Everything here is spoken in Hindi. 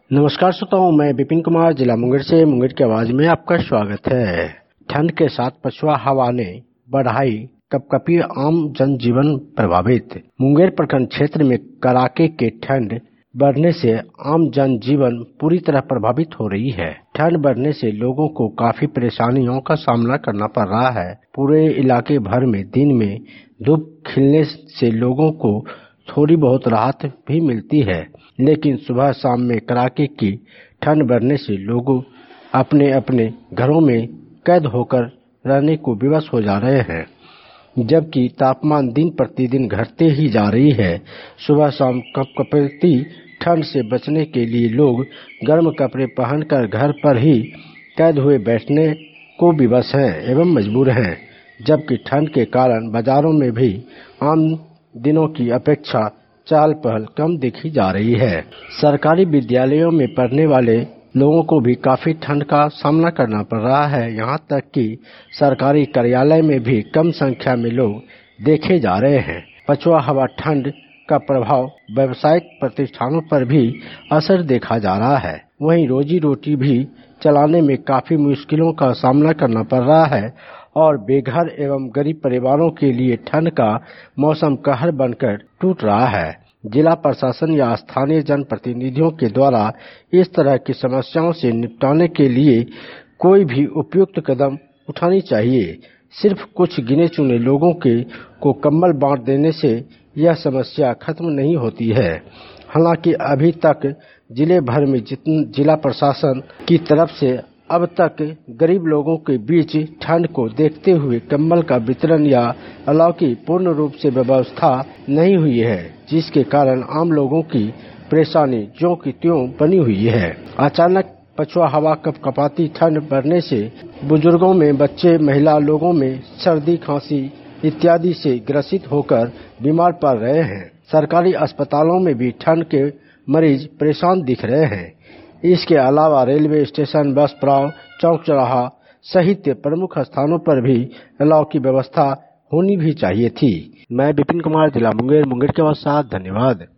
नमस्कार श्रोताओं, मैं विपिन कुमार जिला मुंगेर से मुंगेर की आवाज में आपका स्वागत है। ठंड के साथ पछुआ हवा ने बढ़ाई कपकपी, आम जनजीवन प्रभावित। मुंगेर प्रखंड क्षेत्र में कड़ाके के ठंड बढ़ने से आम जनजीवन पूरी तरह प्रभावित हो रही है। ठंड बढ़ने से लोगों को काफी परेशानियों का सामना करना पड़ रहा है। पूरे इलाके भर में दिन में धूप खिलने से लोगों को थोड़ी बहुत राहत भी मिलती है, लेकिन सुबह शाम में कड़ाके की ठंड बढ़ने से लोग अपने अपने घरों में कैद होकर रहने को विवश हो जा रहे हैं, जबकि तापमान दिन प्रतिदिन घटते ही जा रही है। सुबह शाम कपकपती ठंड से बचने के लिए लोग गर्म कपड़े पहनकर घर पर ही कैद हुए बैठने को विवश हैं एवं मजबूर हैं, जबकि ठंड के कारण बाजारों में भी आम दिनों की अपेक्षा चहल पहल कम देखी जा रही है। सरकारी विद्यालयों में पढ़ने वाले लोगों को भी काफी ठंड का सामना करना पड़ रहा है। यहाँ तक कि सरकारी कार्यालय में भी कम संख्या में लोग देखे जा रहे हैं। पछुआ हवा ठंड का प्रभाव व्यावसायिक प्रतिष्ठानों पर भी असर देखा जा रहा है। वहीं रोजी रोटी भी चलाने में काफी मुश्किलों का सामना करना पड़ रहा है और बेघर एवं गरीब परिवारों के लिए ठंड का मौसम कहर बनकर टूट रहा है। जिला प्रशासन या स्थानीय जनप्रतिनिधियों के द्वारा इस तरह की समस्याओं से निपटने के लिए कोई भी उपयुक्त कदम उठानी चाहिए। सिर्फ कुछ गिने चुने लोगों को कंबल बांट देने से यह समस्या खत्म नहीं होती है। हालांकि अभी तक जिले भर में जिला प्रशासन की तरफ से अब तक गरीब लोगों के बीच ठंड को देखते हुए कंबल का वितरण या अलाव की पूर्ण रूप से व्यवस्था नहीं हुई है, जिसके कारण आम लोगों की परेशानी ज्यों की त्यों बनी हुई है। अचानक पछुआ हवा कपकपाती ठंड बढ़ने से बुजुर्गों में, बच्चे, महिला लोगों में सर्दी, खांसी इत्यादि से ग्रसित होकर बीमार पड़ रहे हैं। सरकारी अस्पतालों में भी ठंड के मरीज परेशान दिख रहे हैं। इसके अलावा रेलवे स्टेशन, बस पड़ाव, चौक चौराहा सहित प्रमुख स्थानों पर भी अलाव की व्यवस्था होनी भी चाहिए थी। मैं विपिन कुमार, जिला मुंगेर के साथ, धन्यवाद।